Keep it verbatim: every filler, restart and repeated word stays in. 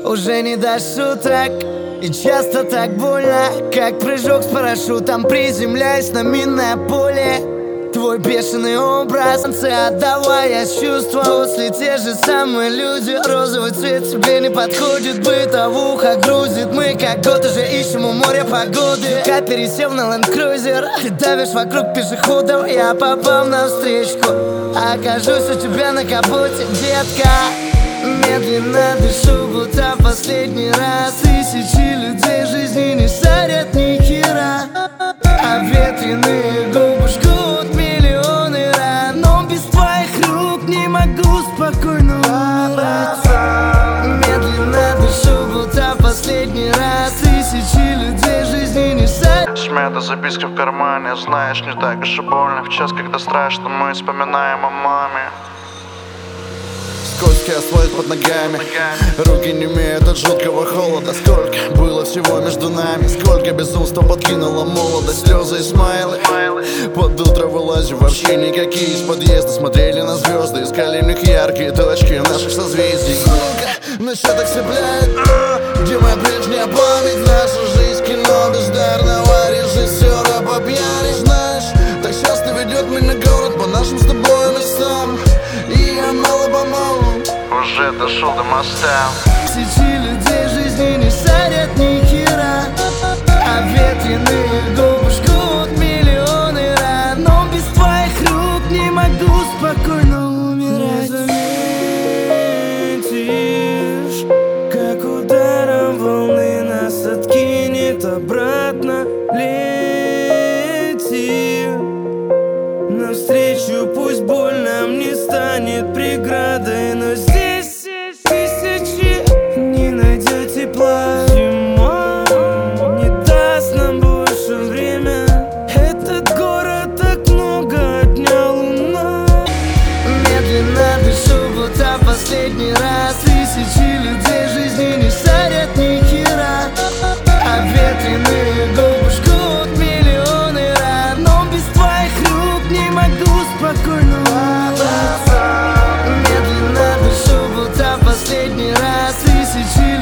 Уже не до шуток, и часто так больно, как прыжок с парашютом, приземляясь на минное поле. Твой бешеный образ, отдавая чувства, после те же самые люди. Розовый цвет тебе не подходит, бытовуха грузит. Мы как год уже ищем у моря погоды. Как пересев на ленд-крузер, ты давишь вокруг пешеходов. Я попал на встречку, окажусь у тебя на капоте, детка. Медленно дышу, будто последний раз. Тысячи людей жизни не сорят ни хера, а ветреные губы жгут миллионы ран. Но без твоих рук не могу спокойно умирать. Медленно дышу, будто последний раз. Тысячи людей жизни не сорят. Смета записка в кармане, знаешь, не так уж и больно. В час, когда страшно, мы вспоминаем о маме. Скользкий асфальт под ногами, руки не имеют от жуткого холода. Сколько было всего между нами, сколько безумства подкинула молодость. Слезы и смайлы, под утро вылазим вообще никакие. Из подъезда смотрели на звезды, искали в них яркие точки наших созвездий. Сука, на счетах цепляет, где моя прежняя память? Наша жизнь кино бездарного режиссера по пьяни. Знаешь, так часто ведет меня город по нашим с тобой местам, и я мало-помалу уже дошел до моста. Тысячи людей жизни не сорят ни хера, а ветреные губы жгут миллионы ран. Но без твоих рук не могу спокойно умирать. Не заметишь, как ударом волны нас откинет обратно. Лети навстречу, пусть боль нам не станет преградой, но здесь тысячи не найдет тепла. Зима не даст нам больше время. Этот город так много отнял луна. Медленно дышу, будто последний раз. Тысячи людей жизни не сорят ни хера, а ветреные губы жгут миллионы ран. Но без твоих рук не могу спокойно умирать. Медленно дышу, будто последний раз. Тысячи